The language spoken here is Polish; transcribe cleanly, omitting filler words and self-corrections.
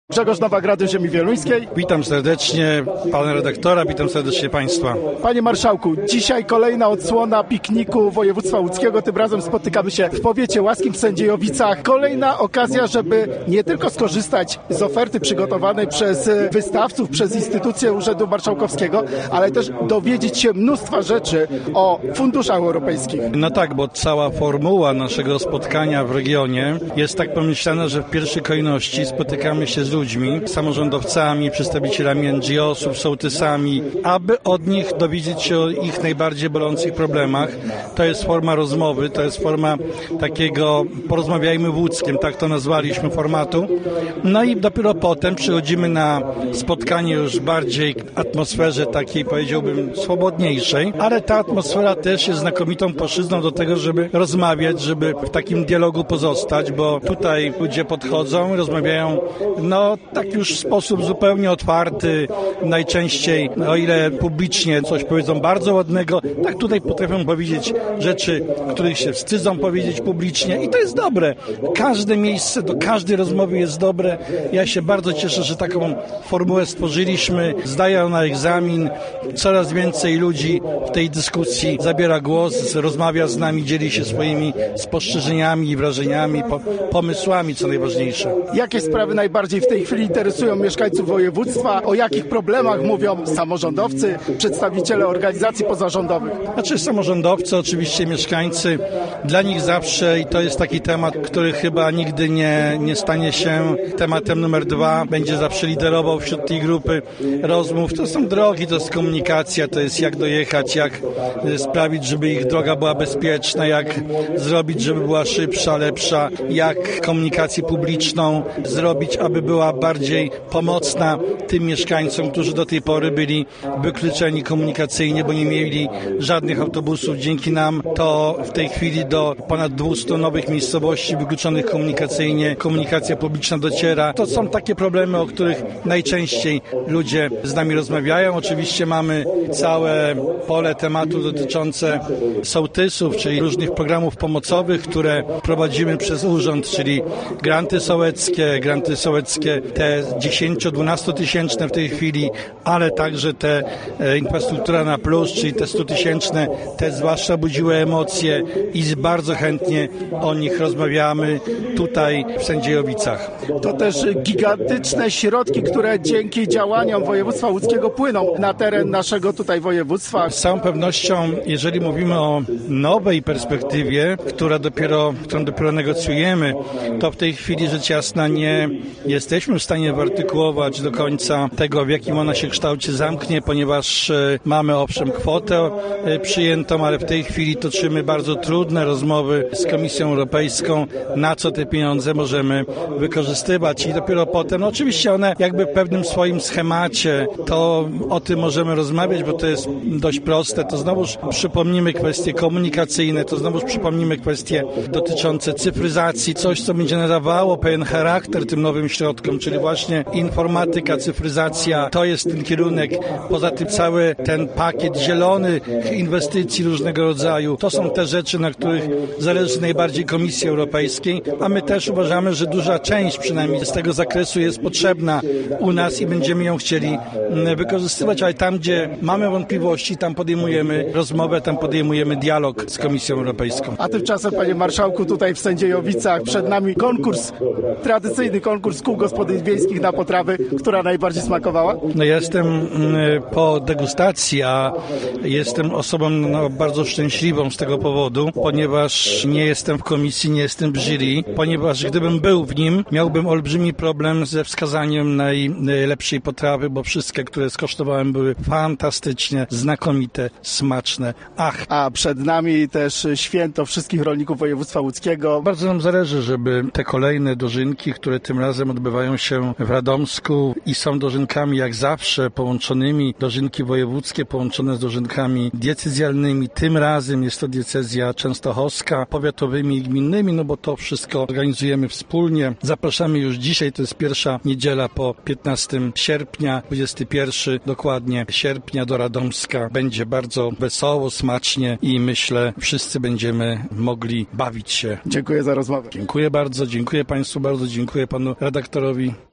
Grzegorz Nowak, Radio Ziemi Wieluńskiej. Witam serdecznie pana redaktora, witam serdecznie państwa. Panie marszałku, dzisiaj kolejna odsłona pikniku województwa łódzkiego. Tym razem spotykamy się w powiecie łaskim w Sędziejowicach. Kolejna okazja, żeby nie tylko skorzystać z oferty przygotowanej przez wystawców, przez instytucje Urzędu Marszałkowskiego, ale też dowiedzieć się mnóstwa rzeczy o funduszach europejskich. No tak, bo cała formuła naszego spotkania w regionie jest tak pomyślana, że w pierwszej kolejności spotykamy się z ludźmi, samorządowcami, przedstawicielami NGO-sów, sołtysami, aby od nich dowiedzieć się o ich najbardziej bolących problemach. To jest forma rozmowy, to jest forma takiego porozmawiajmy w łódzkiem, tak to nazwaliśmy formatu. No i dopiero potem przychodzimy na spotkanie już bardziej w atmosferze takiej, powiedziałbym, swobodniejszej, ale ta atmosfera też jest znakomitą płaszczyzną do tego, żeby rozmawiać, żeby w takim dialogu pozostać, bo tutaj ludzie podchodzą, rozmawiają, tak już w sposób zupełnie otwarty, najczęściej, o ile publicznie coś powiedzą bardzo ładnego, tak tutaj potrafią powiedzieć rzeczy, których się wstydzą powiedzieć publicznie i to jest dobre. Każde miejsce do każdej rozmowy jest dobre. Ja się bardzo cieszę, że taką formułę stworzyliśmy. Zdaje ona egzamin. Coraz więcej ludzi w tej dyskusji zabiera głos, rozmawia z nami, dzieli się swoimi spostrzeżeniami, wrażeniami, pomysłami, co najważniejsze. Jakie sprawy najbardziej w tej chwili interesują mieszkańców województwa? O jakich problemach mówią samorządowcy, przedstawiciele organizacji pozarządowych? Samorządowcy, oczywiście mieszkańcy, dla nich zawsze, i to jest taki temat, który chyba nigdy nie stanie się tematem numer 2, będzie zawsze liderował wśród tej grupy rozmów. To są drogi, to jest komunikacja, to jest jak dojechać, jak sprawić, żeby ich droga była bezpieczna, jak zrobić, żeby była szybsza, lepsza, jak komunikację publiczną zrobić, aby była bardziej pomocna tym mieszkańcom, którzy do tej pory byli wykluczeni komunikacyjnie, bo nie mieli żadnych autobusów. Dzięki nam to w tej chwili do ponad 200 nowych miejscowości wykluczonych komunikacyjnie komunikacja publiczna dociera. To są takie problemy, o których najczęściej ludzie z nami rozmawiają. Oczywiście mamy całe pole tematu dotyczące sołtysów, czyli różnych programów pomocowych, które prowadzimy przez urząd, czyli granty sołeckie, te 10-12 tysięczne w tej chwili, ale także te infrastruktura na plus, czyli te 100 tysięczne, te zwłaszcza budziły emocje i bardzo chętnie o nich rozmawiamy tutaj w Sędziejowicach. To też gigantyczne środki, które dzięki działaniom województwa łódzkiego płyną na teren naszego tutaj województwa. Z całą pewnością, jeżeli mówimy o nowej perspektywie, którą dopiero negocjujemy, to w tej chwili rzecz jasna nie jesteśmy w stanie wyartykułować do końca tego, w jakim ona się kształcie zamknie, ponieważ mamy owszem kwotę przyjętą, ale w tej chwili toczymy bardzo trudne rozmowy z Komisją Europejską, na co te pieniądze możemy wykorzystywać i dopiero potem, oczywiście one jakby w pewnym swoim schemacie, to o tym możemy rozmawiać, bo to jest dość proste, to znowuż przypomnimy kwestie komunikacyjne, to znowuż przypomnimy kwestie dotyczące cyfryzacji, coś co będzie nadawało pewien charakter tym nowym środkom, czyli właśnie informatyka, cyfryzacja, to jest ten kierunek. Poza tym cały ten pakiet zielony inwestycji różnego rodzaju, to są te rzeczy, na których zależy najbardziej Komisji Europejskiej, a my też uważamy, że duża część przynajmniej z tego zakresu jest potrzebna u nas i będziemy ją chcieli wykorzystywać, ale tam, gdzie mamy wątpliwości, tam podejmujemy rozmowę, tam podejmujemy dialog z Komisją Europejską. A tymczasem, panie marszałku, tutaj w Sędziejowicach przed nami tradycyjny konkurs kół gospodyń wiejskich na potrawy, która najbardziej smakowała? Ja jestem po degustacji, a jestem osobą bardzo szczęśliwą z tego powodu, ponieważ nie jestem w komisji, nie jestem w jury, ponieważ gdybym był w nim, miałbym olbrzymi problem ze wskazaniem najlepszej potrawy, bo wszystkie, które skosztowałem, były fantastycznie, znakomite, smaczne. A przed nami też święto wszystkich rolników województwa łódzkiego. Bardzo nam zależy, żeby te kolejne dożynki, które tym razem odbywają się w Radomsku i są dożynkami jak zawsze połączonymi, dożynki wojewódzkie połączone z dożynkami diecezjalnymi. Tym razem jest to diecezja częstochowska, powiatowymi i gminnymi, bo to wszystko organizujemy wspólnie. Zapraszamy już dzisiaj, to jest pierwsza niedziela po 15 sierpnia, 21 dokładnie sierpnia do Radomska. Będzie bardzo wesoło, smacznie i myślę, wszyscy będziemy mogli bawić się. Dziękuję za rozmowę. Dziękuję bardzo, dziękuję Państwu bardzo, dziękuję Panu redaktorowi.